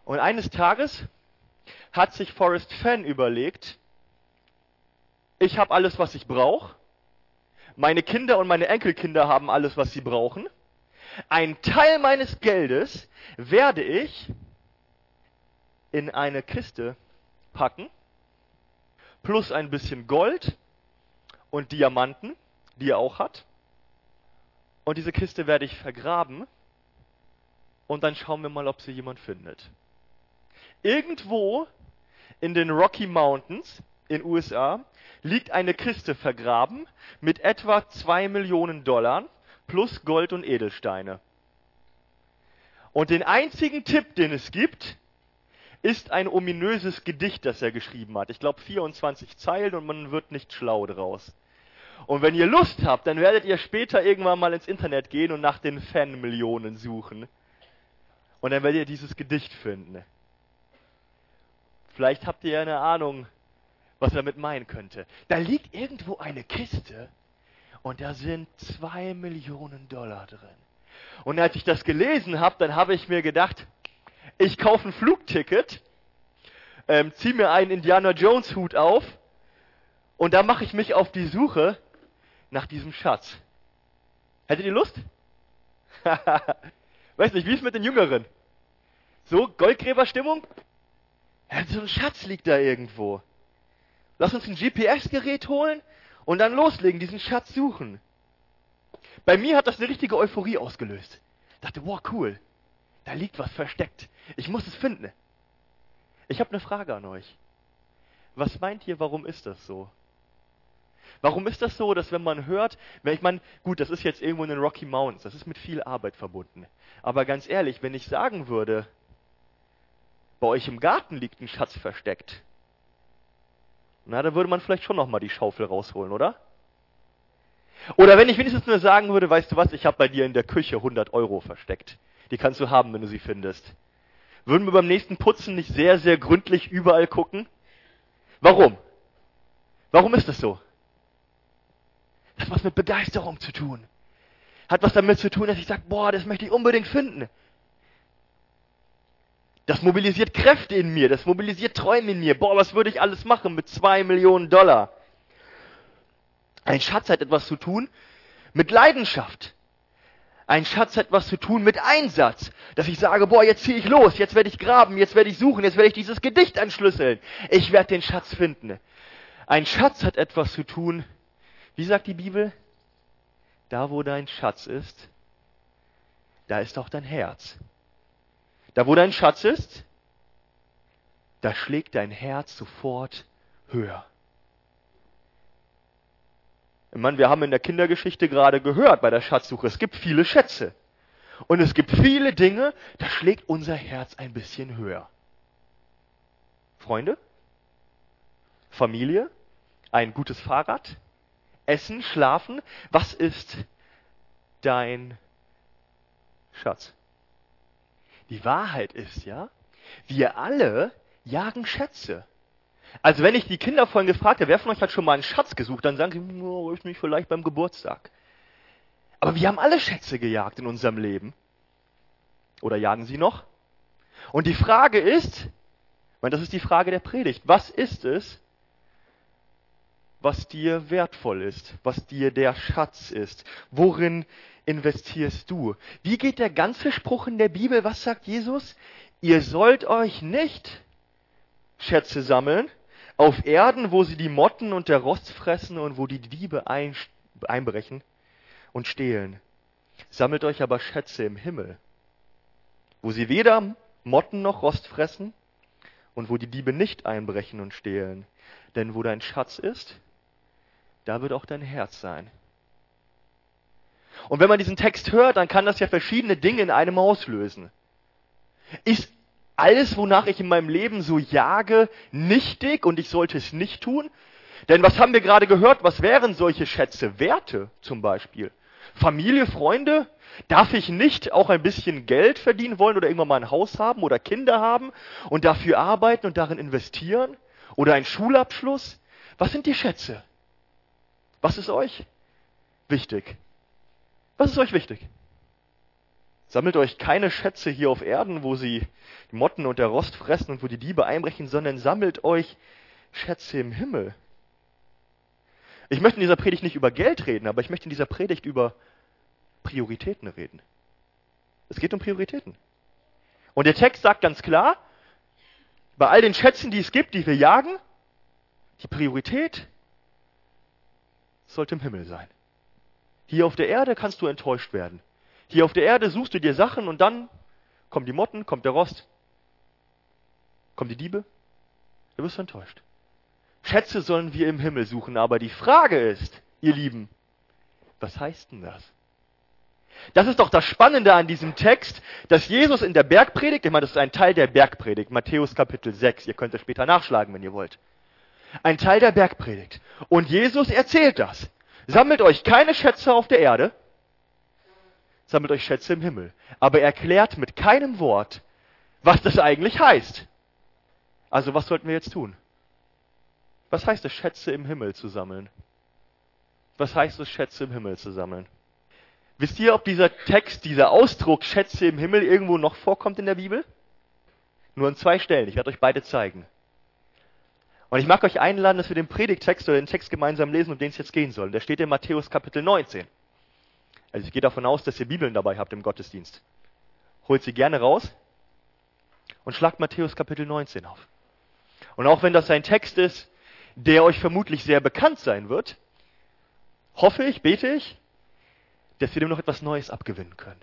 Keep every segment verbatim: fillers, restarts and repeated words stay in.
Und eines Tages hat sich Forrest Fenn überlegt, ich habe alles, was ich brauche. Meine Kinder und meine Enkelkinder haben alles, was sie brauchen. Ein Teil meines Geldes werde ich in eine Kiste packen, plus ein bisschen Gold und Diamanten, die er auch hat. Und diese Kiste werde ich vergraben und dann schauen wir mal, ob sie jemand findet. Irgendwo in den Rocky Mountains in U S A liegt eine Kiste vergraben mit etwa zwei Millionen Dollar plus Gold und Edelsteine. Und den einzigen Tipp, den es gibt, ist ein ominöses Gedicht, das er geschrieben hat. Ich glaube vierundzwanzig Zeilen und man wird nicht schlau draus. Und wenn ihr Lust habt, dann werdet ihr später irgendwann mal ins Internet gehen und nach den Fan-Millionen suchen. Und dann werdet ihr dieses Gedicht finden. Vielleicht habt ihr ja eine Ahnung, was er damit meinen könnte. Da liegt irgendwo eine Kiste und da sind zwei Millionen Dollar drin. Und als ich das gelesen habe, dann habe ich mir gedacht, ich kaufe ein Flugticket, ähm, ziehe mir einen Indiana Jones Hut auf und dann mache ich mich auf die Suche nach diesem Schatz. Hättet ihr Lust? Weiß nicht, wie ist es mit den Jüngeren? So, Goldgräberstimmung? Ja, so ein Schatz liegt da irgendwo. Lass uns ein G P S-Gerät holen und dann loslegen, diesen Schatz suchen. Bei mir hat das eine richtige Euphorie ausgelöst. Ich dachte, wow, cool, da liegt was versteckt. Ich muss es finden. Ich habe eine Frage an euch. Was meint ihr, warum ist das so? Warum ist das so, dass wenn man hört, wenn ich meine, gut, das ist jetzt irgendwo in den Rocky Mountains, das ist mit viel Arbeit verbunden. Aber ganz ehrlich, wenn ich sagen würde, bei euch im Garten liegt ein Schatz versteckt, na, da würde man vielleicht schon nochmal die Schaufel rausholen, oder? Oder wenn ich wenigstens nur sagen würde, weißt du was, ich habe bei dir in der Küche hundert Euro versteckt. Die kannst du haben, wenn du sie findest. Würden wir beim nächsten Putzen nicht sehr, sehr gründlich überall gucken? Warum? Warum ist das so? Das hat was mit Begeisterung zu tun. Hat was damit zu tun, dass ich sage, boah, das möchte ich unbedingt finden. Das mobilisiert Kräfte in mir, das mobilisiert Träume in mir. Boah, was würde ich alles machen mit zwei Millionen Dollar? Ein Schatz hat etwas zu tun mit Leidenschaft. Ein Schatz hat etwas zu tun mit Einsatz. Dass ich sage, boah, jetzt ziehe ich los, jetzt werde ich graben, jetzt werde ich suchen, jetzt werde ich dieses Gedicht entschlüsseln. Ich werde den Schatz finden. Ein Schatz hat etwas zu tun, wie sagt die Bibel? Da, wo dein Schatz ist, da ist auch dein Herz. Da, wo dein Schatz ist, da schlägt dein Herz sofort höher. Ich meine, wir haben in der Kindergeschichte gerade gehört bei der Schatzsuche, es gibt viele Schätze. Und es gibt viele Dinge, da schlägt unser Herz ein bisschen höher. Freunde? Familie? Ein gutes Fahrrad? Essen? Schlafen? Was ist dein Schatz? Die Wahrheit ist ja, wir alle jagen Schätze. Also wenn ich die Kinder vorhin gefragt habe, wer von euch hat schon mal einen Schatz gesucht, dann sagen sie, oh, ich nicht vielleicht beim Geburtstag. Aber wir haben alle Schätze gejagt in unserem Leben. Oder jagen sie noch? Und die Frage ist, ich meine, das ist die Frage der Predigt, was ist es, was dir wertvoll ist, was dir der Schatz ist? Worin investierst du? Wie geht der ganze Spruch in der Bibel? Was sagt Jesus? Ihr sollt euch nicht Schätze sammeln auf Erden, wo sie die Motten und der Rost fressen und wo die Diebe ein, einbrechen und stehlen. Sammelt euch aber Schätze im Himmel, wo sie weder Motten noch Rost fressen und wo die Diebe nicht einbrechen und stehlen. Denn wo dein Schatz ist, da wird auch dein Herz sein. Und wenn man diesen Text hört, dann kann das ja verschiedene Dinge in einem auslösen. Ist alles, wonach ich in meinem Leben so jage, nichtig und ich sollte es nicht tun? Denn was haben wir gerade gehört? Was wären solche Schätze? Werte zum Beispiel. Familie, Freunde? Darf ich nicht auch ein bisschen Geld verdienen wollen oder irgendwann mal ein Haus haben oder Kinder haben und dafür arbeiten und darin investieren? Oder einen Schulabschluss? Was sind die Schätze? Was ist euch wichtig? Was ist euch wichtig? Sammelt euch keine Schätze hier auf Erden, wo sie die Motten und der Rost fressen und wo die Diebe einbrechen, sondern sammelt euch Schätze im Himmel. Ich möchte in dieser Predigt nicht über Geld reden, aber ich möchte in dieser Predigt über Prioritäten reden. Es geht um Prioritäten. Und der Text sagt ganz klar, bei all den Schätzen, die es gibt, die wir jagen, die Priorität sollte im Himmel sein. Hier auf der Erde kannst du enttäuscht werden. Hier auf der Erde suchst du dir Sachen und dann kommen die Motten, kommt der Rost, kommen die Diebe, du wirst enttäuscht. Schätze sollen wir im Himmel suchen, aber die Frage ist, ihr Lieben, was heißt denn das? Das ist doch das Spannende an diesem Text, dass Jesus in der Bergpredigt, ich meine, das ist ein Teil der Bergpredigt, Matthäus Kapitel sechs, ihr könnt es später nachschlagen, wenn ihr wollt. Ein Teil der Bergpredigt. Und Jesus erzählt das. Sammelt euch keine Schätze auf der Erde, sammelt euch Schätze im Himmel. Aber er erklärt mit keinem Wort, was das eigentlich heißt. Also was sollten wir jetzt tun? Was heißt es, Schätze im Himmel zu sammeln? Was heißt es, Schätze im Himmel zu sammeln? Wisst ihr, ob dieser Text, dieser Ausdruck Schätze im Himmel irgendwo noch vorkommt in der Bibel? Nur an zwei Stellen. Ich werde euch beide zeigen. Und ich mag euch einladen, dass wir den Predigttext oder den Text gemeinsam lesen, um den es jetzt gehen soll. Der steht in Matthäus Kapitel neunzehn. Also ich gehe davon aus, dass ihr Bibeln dabei habt im Gottesdienst. Holt sie gerne raus und schlagt Matthäus Kapitel neunzehn auf. Und auch wenn das ein Text ist, der euch vermutlich sehr bekannt sein wird, hoffe ich, bete ich, dass wir dem noch etwas Neues abgewinnen können.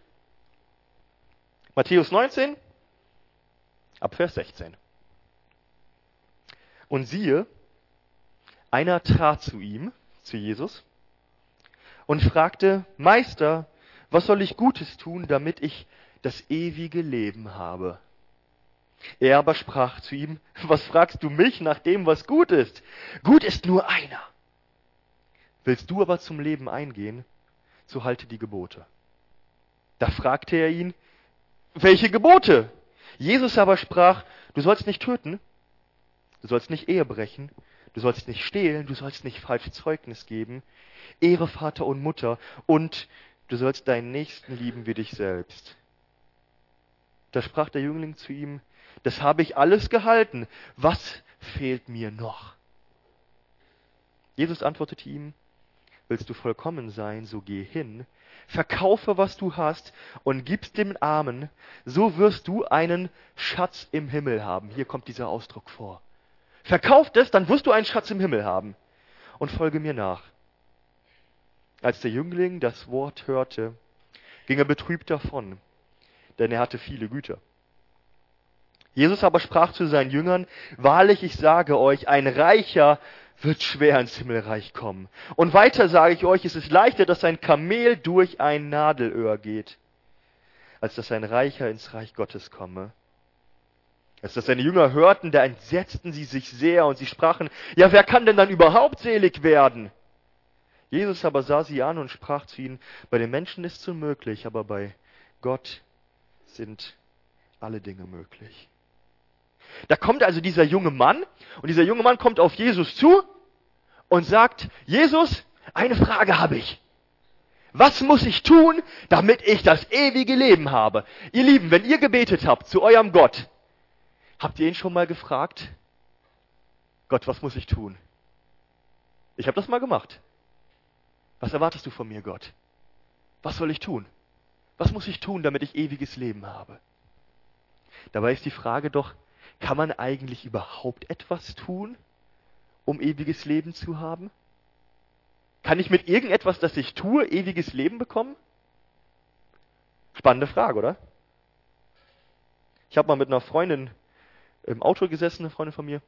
Matthäus neunzehn, ab Vers sechzehn. Und siehe, einer trat zu ihm, zu Jesus, und fragte, Meister, was soll ich Gutes tun, damit ich das ewige Leben habe? Er aber sprach zu ihm, was fragst du mich nach dem, was gut ist? Gut ist nur einer. Willst du aber zum Leben eingehen, so halte die Gebote. Da fragte er ihn, welche Gebote? Jesus aber sprach, du sollst nicht töten, du sollst nicht Ehe brechen, du sollst nicht stehlen, du sollst nicht falsch Zeugnis geben, ehre Vater und Mutter und du sollst deinen Nächsten lieben wie dich selbst. Da sprach der Jüngling zu ihm, das habe ich alles gehalten, was fehlt mir noch? Jesus antwortete ihm, willst du vollkommen sein, so geh hin, verkaufe, was du hast und gib's dem Armen, so wirst du einen Schatz im Himmel haben. Hier kommt dieser Ausdruck vor. Verkauf es, dann wirst du einen Schatz im Himmel haben und folge mir nach. Als der Jüngling das Wort hörte, ging er betrübt davon, denn er hatte viele Güter. Jesus aber sprach zu seinen Jüngern, wahrlich, ich sage euch, ein Reicher wird schwer ins Himmelreich kommen. Und weiter sage ich euch, es ist leichter, dass ein Kamel durch ein Nadelöhr geht, als dass ein Reicher ins Reich Gottes komme. Als das seine Jünger hörten, da entsetzten sie sich sehr und sie sprachen, ja, wer kann denn dann überhaupt selig werden? Jesus aber sah sie an und sprach zu ihnen, bei den Menschen ist es unmöglich, aber bei Gott sind alle Dinge möglich. Da kommt also dieser junge Mann und dieser junge Mann kommt auf Jesus zu und sagt, Jesus, eine Frage habe ich. Was muss ich tun, damit ich das ewige Leben habe? Ihr Lieben, wenn ihr gebetet habt zu eurem Gott, habt ihr ihn schon mal gefragt? Gott, was muss ich tun? Ich habe das mal gemacht. Was erwartest du von mir, Gott? Was soll ich tun? Was muss ich tun, damit ich ewiges Leben habe? Dabei ist die Frage doch, kann man eigentlich überhaupt etwas tun, um ewiges Leben zu haben? Kann ich mit irgendetwas, das ich tue, ewiges Leben bekommen? Spannende Frage, oder? Ich habe mal mit einer Freundin im Auto gesessen, eine Freundin von mir,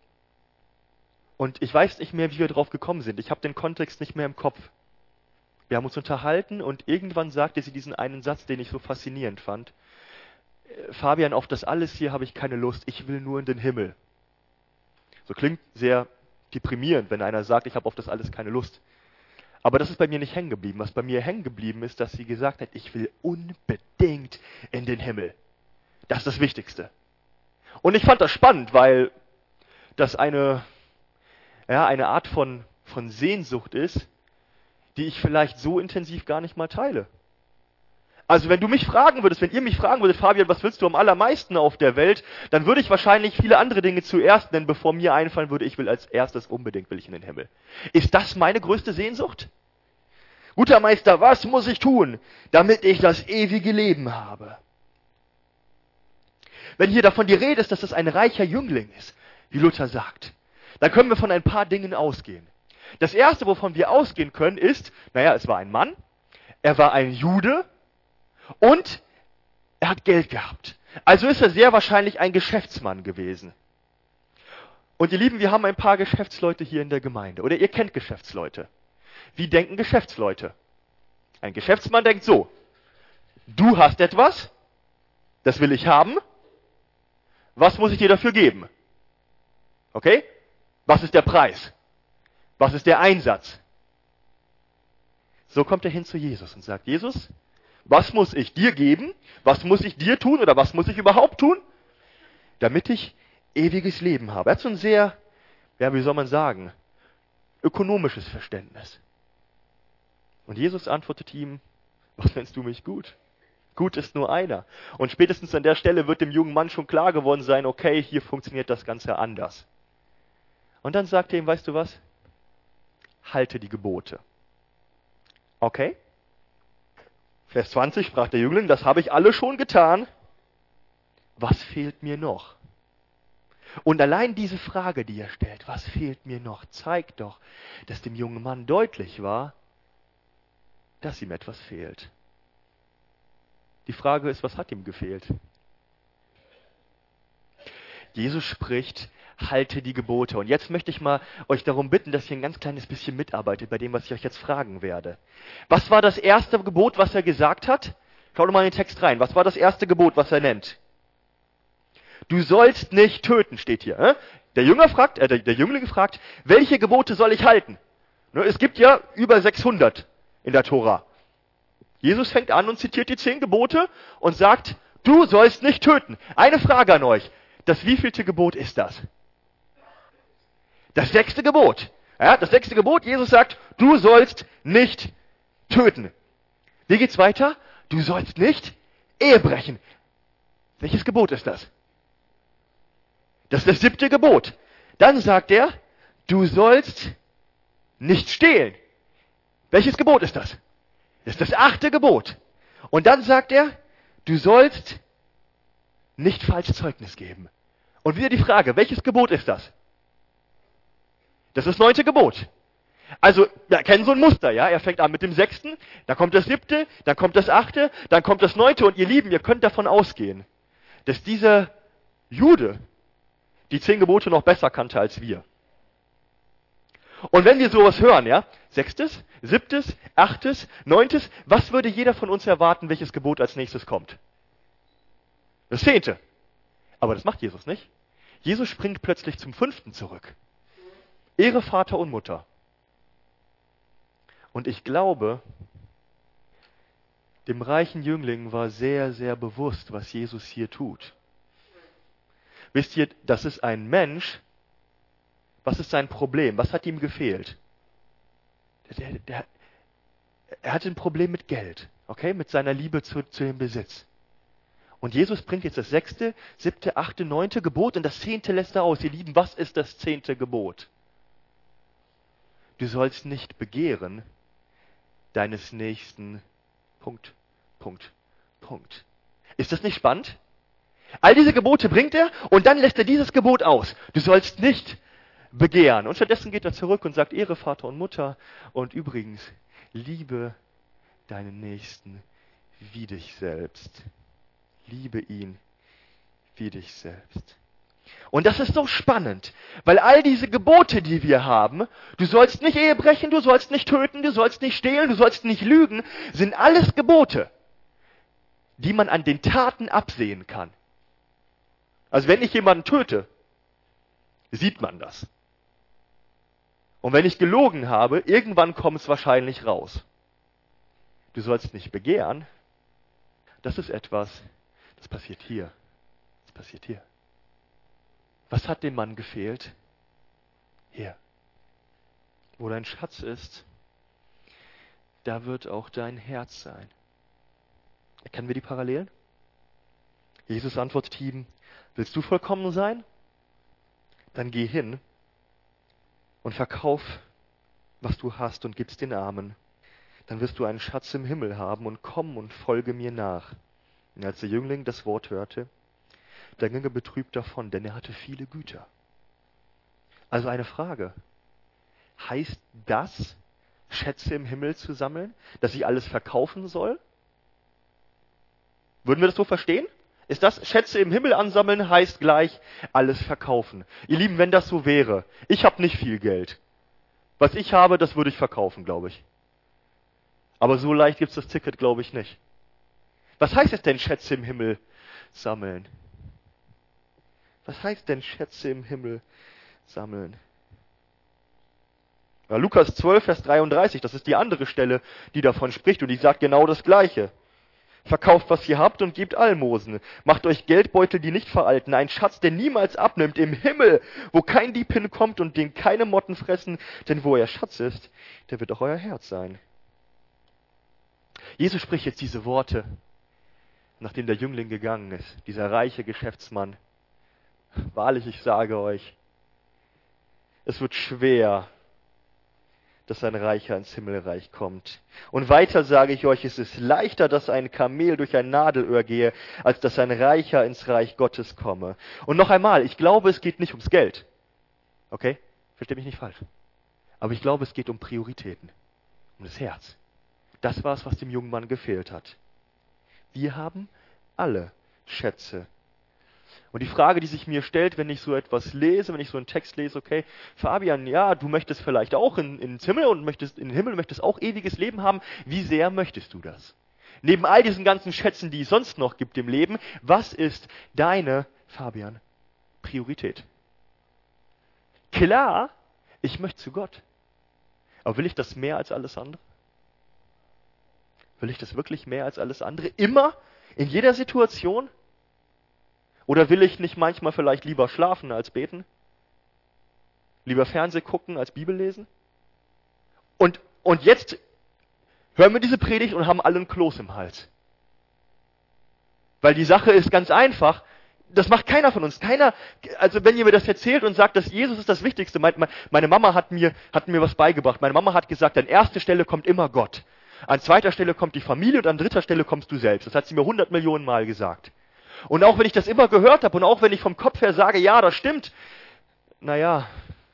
und ich weiß nicht mehr, wie wir drauf gekommen sind. Ich habe den Kontext nicht mehr im Kopf. Wir haben uns unterhalten und irgendwann sagte sie diesen einen Satz, den ich so faszinierend fand. Fabian, auf das alles hier habe ich keine Lust, ich will nur in den Himmel. So klingt sehr deprimierend, wenn einer sagt, ich habe auf das alles keine Lust. Aber das ist bei mir nicht hängen geblieben. Was bei mir hängen geblieben ist, dass sie gesagt hat, ich will unbedingt in den Himmel. Das ist das Wichtigste. Und ich fand das spannend, weil das eine, ja, eine Art von, von Sehnsucht ist, die ich vielleicht so intensiv gar nicht mal teile. Also wenn du mich fragen würdest, wenn ihr mich fragen würdet, Fabian, was willst du am allermeisten auf der Welt, dann würde ich wahrscheinlich viele andere Dinge zuerst nennen, bevor mir einfallen würde, ich will als erstes unbedingt will ich in den Himmel. Ist das meine größte Sehnsucht? Guter Meister, was muss ich tun, damit ich das ewige Leben habe? Wenn hier davon die Rede ist, dass es ein reicher Jüngling ist, wie Luther sagt, dann können wir von ein paar Dingen ausgehen. Das erste, wovon wir ausgehen können, ist, naja, es war ein Mann, er war ein Jude und er hat Geld gehabt. Also ist er sehr wahrscheinlich ein Geschäftsmann gewesen. Und ihr Lieben, wir haben ein paar Geschäftsleute hier in der Gemeinde. Oder ihr kennt Geschäftsleute. Wie denken Geschäftsleute? Ein Geschäftsmann denkt so, du hast etwas, das will ich haben, was muss ich dir dafür geben? Okay? Was ist der Preis? Was ist der Einsatz? So kommt er hin zu Jesus und sagt, Jesus, was muss ich dir geben? Was muss ich dir tun oder was muss ich überhaupt tun, damit ich ewiges Leben habe? Er hat so ein sehr, ja, wie soll man sagen, ökonomisches Verständnis. Und Jesus antwortet ihm, was nennst du mich gut? Gut ist nur einer. Und spätestens an der Stelle wird dem jungen Mann schon klar geworden sein, okay, hier funktioniert das Ganze anders. Und dann sagt er ihm, weißt du was? Halte die Gebote. Okay? Vers zwanzig sprach der Jüngling, das habe ich alle schon getan. Was fehlt mir noch? Und allein diese Frage, die er stellt, was fehlt mir noch, zeigt doch, dass dem jungen Mann deutlich war, dass ihm etwas fehlt. Die Frage ist, was hat ihm gefehlt? Jesus spricht, halte die Gebote. Und jetzt möchte ich mal euch darum bitten, dass ihr ein ganz kleines bisschen mitarbeitet bei dem, was ich euch jetzt fragen werde. Was war das erste Gebot, was er gesagt hat? Schaut doch mal in den Text rein. Was war das erste Gebot, was er nennt? Du sollst nicht töten, steht hier. Äh? Der Jünger fragt, äh, der, der Jüngling fragt, welche Gebote soll ich halten? Ne, es gibt ja über sechshundert in der Tora. Jesus fängt an und zitiert die zehn Gebote und sagt, du sollst nicht töten. Eine Frage an euch. Das wievielte Gebot ist das? Das sechste Gebot. Ja, das sechste Gebot, Jesus sagt, du sollst nicht töten. Wie geht's weiter? Du sollst nicht Ehe brechen. Welches Gebot ist das? Das ist das siebte Gebot. Dann sagt er, du sollst nicht stehlen. Welches Gebot ist das? Das ist das achte Gebot. Und dann sagt er, du sollst nicht falsch Zeugnis geben. Und wieder die Frage, welches Gebot ist das? Das ist das neunte Gebot. Also, wir erkennen so ein Muster, ja. Er fängt an mit dem sechsten, dann kommt das siebte, dann kommt das achte, dann kommt das neunte. Und ihr Lieben, ihr könnt davon ausgehen, dass dieser Jude die zehn Gebote noch besser kannte als wir. Und wenn wir sowas hören, ja, sechstes, siebtes, achtes, neuntes, was würde jeder von uns erwarten, welches Gebot als nächstes kommt? Das zehnte. Aber das macht Jesus nicht. Jesus springt plötzlich zum fünften zurück. Ehre Vater und Mutter. Und ich glaube, dem reichen Jüngling war sehr, sehr bewusst, was Jesus hier tut. Wisst ihr, das ist ein Mensch. Was ist sein Problem? Was hat ihm gefehlt? Der, der, er hatte ein Problem mit Geld, okay, mit seiner Liebe zu, zu dem Besitz. Und Jesus bringt jetzt das sechste, siebte, achte, neunte Gebot und das zehnte lässt er aus. Ihr Lieben, was ist das zehnte Gebot? Du sollst nicht begehren deines nächsten Punkt, Punkt, Punkt. Ist das nicht spannend? All diese Gebote bringt er und dann lässt er dieses Gebot aus. Du sollst nicht begehren. Und stattdessen geht er zurück und sagt, Ehre Vater und Mutter. Und übrigens, liebe deinen Nächsten wie dich selbst. Liebe ihn wie dich selbst. Und das ist so spannend, weil all diese Gebote, die wir haben, du sollst nicht Ehe brechen, du sollst nicht töten, du sollst nicht stehlen, du sollst nicht lügen, sind alles Gebote, die man an den Taten absehen kann. Also wenn ich jemanden töte, sieht man das. Und wenn ich gelogen habe, irgendwann kommt es wahrscheinlich raus. Du sollst nicht begehren. Das ist etwas, das passiert hier. Das passiert hier. Was hat dem Mann gefehlt? Hier. Wo dein Schatz ist, da wird auch dein Herz sein. Erkennen wir die Parallelen? Jesus antwortet ihm, willst du vollkommen sein? Dann geh hin und verkauf, was du hast und gib's den Armen. Dann wirst du einen Schatz im Himmel haben und komm und folge mir nach. Und als der Jüngling das Wort hörte, da ging er betrübt davon, denn er hatte viele Güter. Also eine Frage. Heißt das, Schätze im Himmel zu sammeln? Dass ich alles verkaufen soll? Würden wir das so verstehen? Ist das, Schätze im Himmel ansammeln, heißt gleich alles verkaufen? Ihr Lieben, wenn das so wäre, ich habe nicht viel Geld. Was ich habe, das würde ich verkaufen, glaube ich. Aber so leicht gibt's das Ticket, glaube ich, nicht. Was heißt es denn, Schätze im Himmel sammeln? Was heißt denn, Schätze im Himmel sammeln? Ja, Lukas zwölf, Vers dreiunddreißig, das ist die andere Stelle, die davon spricht und die sagt genau das Gleiche. Verkauft, was ihr habt und gebt Almosen. Macht euch Geldbeutel, die nicht veralten, ein Schatz, der niemals abnimmt, im Himmel, wo kein Dieb hinkommt und den keine Motten fressen, denn wo euer Schatz ist, der wird auch euer Herz sein. Jesus spricht jetzt diese Worte, nachdem der Jüngling gegangen ist, dieser reiche Geschäftsmann. Wahrlich, ich sage euch, es wird schwer, dass ein Reicher ins Himmelreich kommt. Und weiter sage ich euch, es ist leichter, dass ein Kamel durch ein Nadelöhr gehe, als dass ein Reicher ins Reich Gottes komme. Und noch einmal, ich glaube, es geht nicht ums Geld. Okay? Versteht mich nicht falsch. Aber ich glaube, es geht um Prioritäten. Um das Herz. Das war es, was dem jungen Mann gefehlt hat. Wir haben alle Schätze. Und die Frage, die sich mir stellt, wenn ich so etwas lese, wenn ich so einen Text lese, okay, Fabian, ja, du möchtest vielleicht auch in, ins Himmel und möchtest in den Himmel, möchtest auch ewiges Leben haben. Wie sehr möchtest du das? Neben all diesen ganzen Schätzen, die es sonst noch gibt im Leben, was ist deine, Fabian, Priorität? Klar, ich möchte zu Gott. Aber will ich das mehr als alles andere? Will ich das wirklich mehr als alles andere? Immer? In jeder Situation? Oder will ich nicht manchmal vielleicht lieber schlafen als beten? Lieber Fernseh gucken als Bibel lesen? Und, und jetzt hören wir diese Predigt und haben alle einen Kloß im Hals. Weil die Sache ist ganz einfach, das macht keiner von uns. Keiner, also wenn ihr mir das erzählt und sagt, dass Jesus ist das Wichtigste, meine Mama hat mir, hat mir was beigebracht. Meine Mama hat gesagt, an erster Stelle kommt immer Gott. An zweiter Stelle kommt die Familie und an dritter Stelle kommst du selbst. Das hat sie mir hundert Millionen Mal gesagt. Und auch wenn ich das immer gehört habe und auch wenn ich vom Kopf her sage, ja, das stimmt, naja,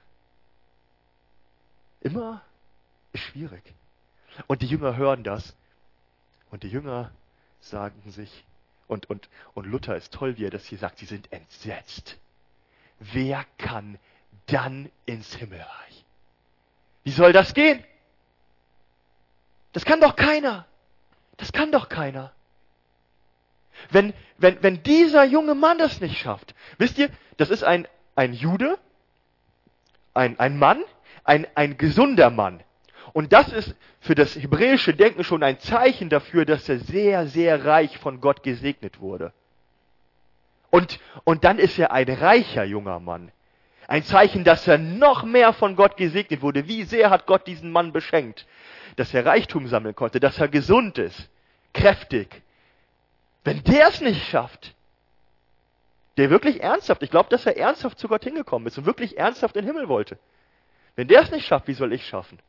immer ist schwierig. Und die Jünger hören das. Und die Jünger sagen sich, und, und, und Luther ist toll, wie er das hier sagt, sie sind entsetzt. Wer kann dann ins Himmelreich? Wie soll das gehen? Das kann doch keiner. Das kann doch keiner. Wenn, wenn, wenn dieser junge Mann das nicht schafft, wisst ihr, das ist ein, ein Jude, ein, ein Mann, ein, ein gesunder Mann. Und das ist für das hebräische Denken schon ein Zeichen dafür, dass er sehr, sehr reich von Gott gesegnet wurde. Und, und dann ist er ein reicher junger Mann. Ein Zeichen, dass er noch mehr von Gott gesegnet wurde. Wie sehr hat Gott diesen Mann beschenkt? Dass er Reichtum sammeln konnte, dass er gesund ist, kräftig. Wenn der es nicht schafft, der wirklich ernsthaft, ich glaube, dass er ernsthaft zu Gott hingekommen ist und wirklich ernsthaft in den Himmel wollte. Wenn der es nicht schafft, wie soll ich schaffen?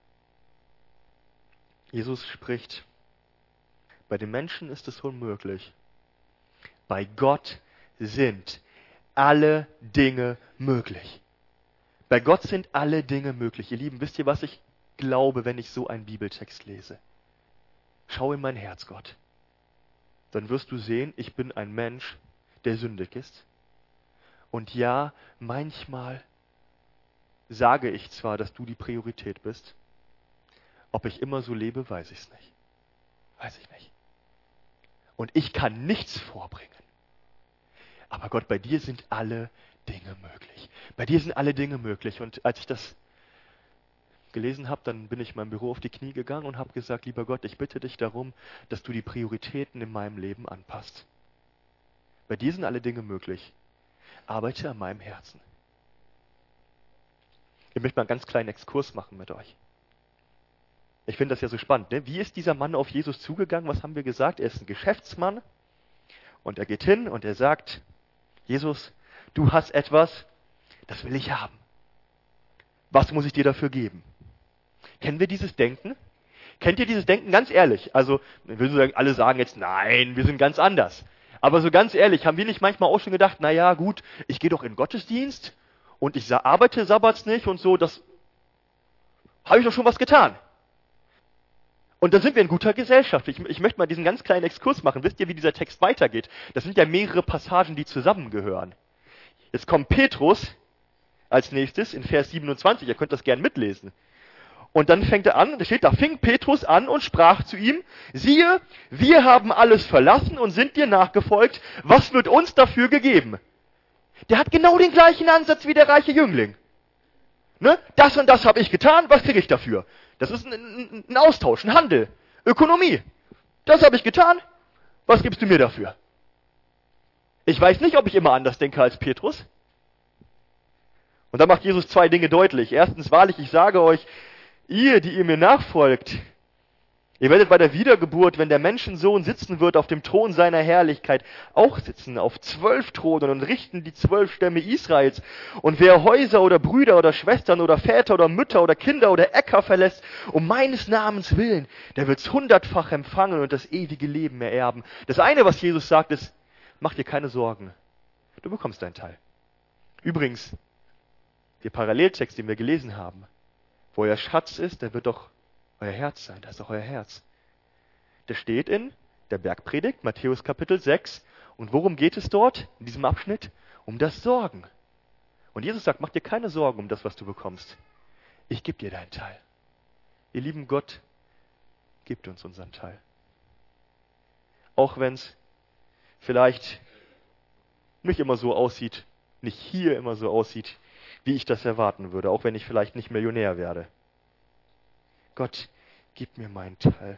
Jesus spricht, bei den Menschen ist es unmöglich. Bei Gott sind alle Dinge möglich. Bei Gott sind alle Dinge möglich. Ihr Lieben, wisst ihr, was ich glaube, wenn ich so einen Bibeltext lese? Schau in mein Herz, Gott. Dann wirst du sehen, ich bin ein Mensch, der sündig ist. Und ja, manchmal sage ich zwar, dass du die Priorität bist. Ob ich immer so lebe, weiß ich es nicht. Weiß ich nicht. Und ich kann nichts vorbringen. Aber Gott, bei dir sind alle Dinge möglich. Bei dir sind alle Dinge möglich. Und als ich das gelesen habe, dann bin ich in meinem Büro auf die Knie gegangen und habe gesagt, lieber Gott, ich bitte dich darum, dass du die Prioritäten in meinem Leben anpasst. Bei dir sind alle Dinge möglich. Arbeite an meinem Herzen. Ich möchte mal einen ganz kleinen Exkurs machen mit euch. Ich finde das ja so spannend. Ne? Wie ist dieser Mann auf Jesus zugegangen? Was haben wir gesagt? Er ist ein Geschäftsmann und er geht hin und er sagt, Jesus, du hast etwas, das will ich haben. Was muss ich dir dafür geben? Kennen wir dieses Denken? Kennt ihr dieses Denken? Ganz ehrlich. Also, ich will so sagen, alle sagen jetzt, nein, wir sind ganz anders. Aber so ganz ehrlich, haben wir nicht manchmal auch schon gedacht, na ja, gut, ich gehe doch in den Gottesdienst und ich arbeite sabbats nicht und so, das habe ich doch schon was getan. Und dann sind wir in guter Gesellschaft. Ich, ich möchte mal diesen ganz kleinen Exkurs machen. Wisst ihr, wie dieser Text weitergeht? Das sind ja mehrere Passagen, die zusammengehören. Jetzt kommt Petrus als nächstes in Vers siebenundzwanzig. Ihr könnt das gern mitlesen. Und dann fängt er an, da steht, da fing Petrus an und sprach zu ihm, siehe, wir haben alles verlassen und sind dir nachgefolgt. Was wird uns dafür gegeben? Der hat genau den gleichen Ansatz wie der reiche Jüngling. Ne? Das und das habe ich getan, was kriege ich dafür? Das ist ein, ein, ein Austausch, ein Handel, Ökonomie. Das habe ich getan, was gibst du mir dafür? Ich weiß nicht, ob ich immer anders denke als Petrus. Und da macht Jesus zwei Dinge deutlich. Erstens, wahrlich, ich sage euch, ihr, die ihr mir nachfolgt, ihr werdet bei der Wiedergeburt, wenn der Menschensohn sitzen wird auf dem Thron seiner Herrlichkeit, auch sitzen auf zwölf Thronen und richten die zwölf Stämme Israels. Und wer Häuser oder Brüder oder Schwestern oder Väter oder Mütter oder Kinder oder Äcker verlässt, um meines Namens willen, der wird's hundertfach empfangen und das ewige Leben ererben. Das eine, was Jesus sagt, ist, mach dir keine Sorgen. Du bekommst deinen Teil. Übrigens, der Paralleltext, den wir gelesen haben, wo euer Schatz ist, da wird doch euer Herz sein, da ist doch euer Herz. Das steht in der Bergpredigt, Matthäus Kapitel sechs. Und worum geht es dort in diesem Abschnitt? Um das Sorgen. Und Jesus sagt, mach dir keine Sorgen um das, was du bekommst. Ich gebe dir deinen Teil. Ihr lieben Gott, gebt uns unseren Teil. Auch wenn es vielleicht nicht immer so aussieht, nicht hier immer so aussieht, wie ich das erwarten würde, auch wenn ich vielleicht nicht Millionär werde. Gott, gib mir meinen Teil.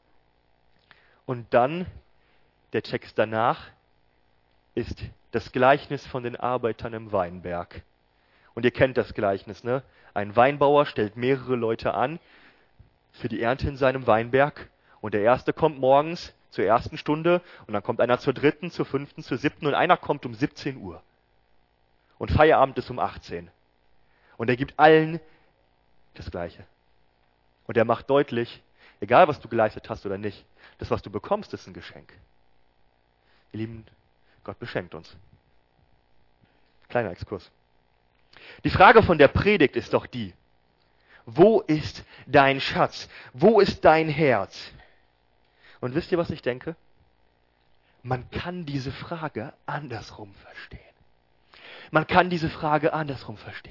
Und dann, der Text danach, ist das Gleichnis von den Arbeitern im Weinberg. Und ihr kennt das Gleichnis, ne? Ein Weinbauer stellt mehrere Leute an für die Ernte in seinem Weinberg. Und der erste kommt morgens zur ersten Stunde und dann kommt einer zur dritten, zur fünften, zur siebten und einer kommt um siebzehn Uhr. Und Feierabend ist um achtzehn. Und er gibt allen das Gleiche. Und er macht deutlich, egal was du geleistet hast oder nicht, das, was du bekommst, ist ein Geschenk. Ihr Lieben, Gott beschenkt uns. Kleiner Exkurs. Die Frage von der Predigt ist doch die, wo ist dein Schatz? Wo ist dein Herz? Und wisst ihr, was ich denke? Man kann diese Frage andersrum verstehen. Man kann diese Frage andersrum verstehen.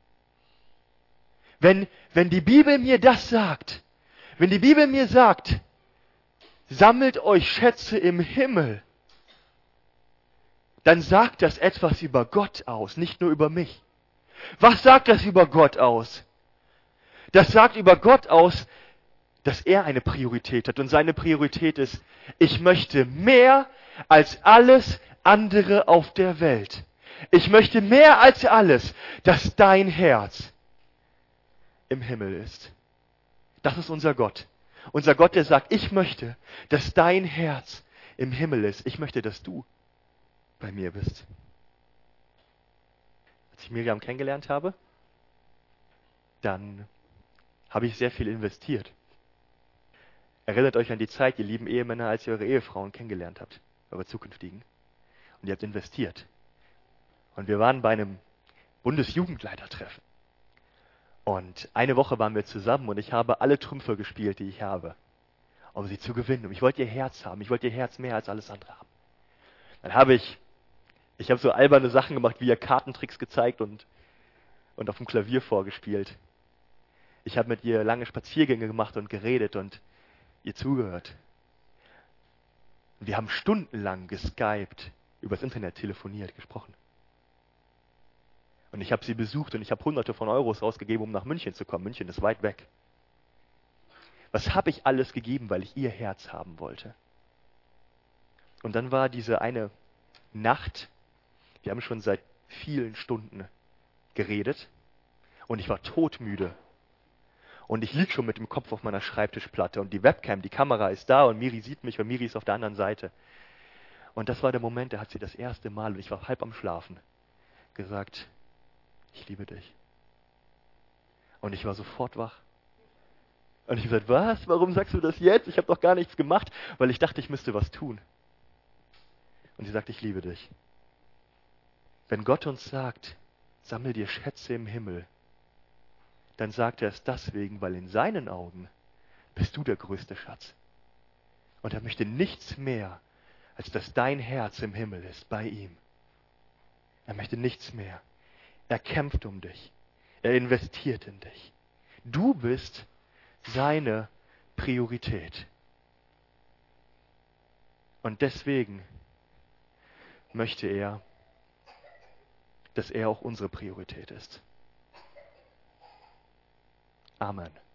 Wenn, wenn die Bibel mir das sagt, wenn die Bibel mir sagt, sammelt euch Schätze im Himmel, dann sagt das etwas über Gott aus, nicht nur über mich. Was sagt das über Gott aus? Das sagt über Gott aus, dass er eine Priorität hat und seine Priorität ist, ich möchte mehr als alles andere auf der Welt. Ich möchte mehr als alles, dass dein Herz im Himmel ist. Das ist unser Gott. Unser Gott, der sagt, ich möchte, dass dein Herz im Himmel ist. Ich möchte, dass du bei mir bist. Als ich Miriam kennengelernt habe, dann habe ich sehr viel investiert. Erinnert euch an die Zeit, ihr lieben Ehemänner, als ihr eure Ehefrauen kennengelernt habt, eure zukünftigen. Und ihr habt investiert. Und wir waren bei einem Bundesjugendleitertreffen. Und eine Woche waren wir zusammen und ich habe alle Trümpfe gespielt, die ich habe, um sie zu gewinnen. Und ich wollte ihr Herz haben. Ich wollte ihr Herz mehr als alles andere haben. Dann habe ich, ich habe so alberne Sachen gemacht, wie ihr Kartentricks gezeigt und, und auf dem Klavier vorgespielt. Ich habe mit ihr lange Spaziergänge gemacht und geredet und ihr zugehört. Und wir haben stundenlang geskypt, übers Internet telefoniert, gesprochen. Und ich habe sie besucht und ich habe hunderte von Euros ausgegeben, um nach München zu kommen. München ist weit weg. Was habe ich alles gegeben, weil ich ihr Herz haben wollte? Und dann war diese eine Nacht, wir haben schon seit vielen Stunden geredet und ich war todmüde. Und ich lieg schon mit dem Kopf auf meiner Schreibtischplatte und die Webcam, die Kamera ist da und Miri sieht mich und Miri ist auf der anderen Seite. Und das war der Moment, da hat sie das erste Mal, und ich war halb am Schlafen, gesagt, ich liebe dich. Und ich war sofort wach. Und ich gesagt, was? Warum sagst du das jetzt? Ich habe doch gar nichts gemacht, weil ich dachte, ich müsste was tun. Und sie sagt, ich liebe dich. Wenn Gott uns sagt, sammel dir Schätze im Himmel, dann sagt er es deswegen, weil in seinen Augen bist du der größte Schatz. Und er möchte nichts mehr, als dass dein Herz im Himmel ist, bei ihm. Er möchte nichts mehr. Er kämpft um dich. Er investiert in dich. Du bist seine Priorität. Und deswegen möchte er, dass er auch unsere Priorität ist. Amen.